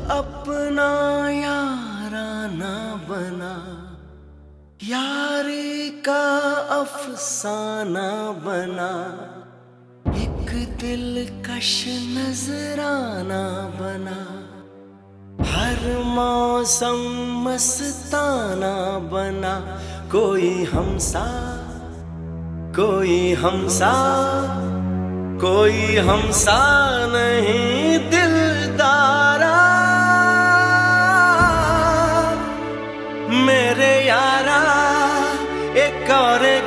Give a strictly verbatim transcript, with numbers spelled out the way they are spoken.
अपना याराना बना, यारी का अफसाना बना, एक दिलकश नजराना बना, हर मौसम मस्ताना बना। कोई हमसा कोई हमसा कोई हमसा नहीं दिलदारा, मेरे यारा एक और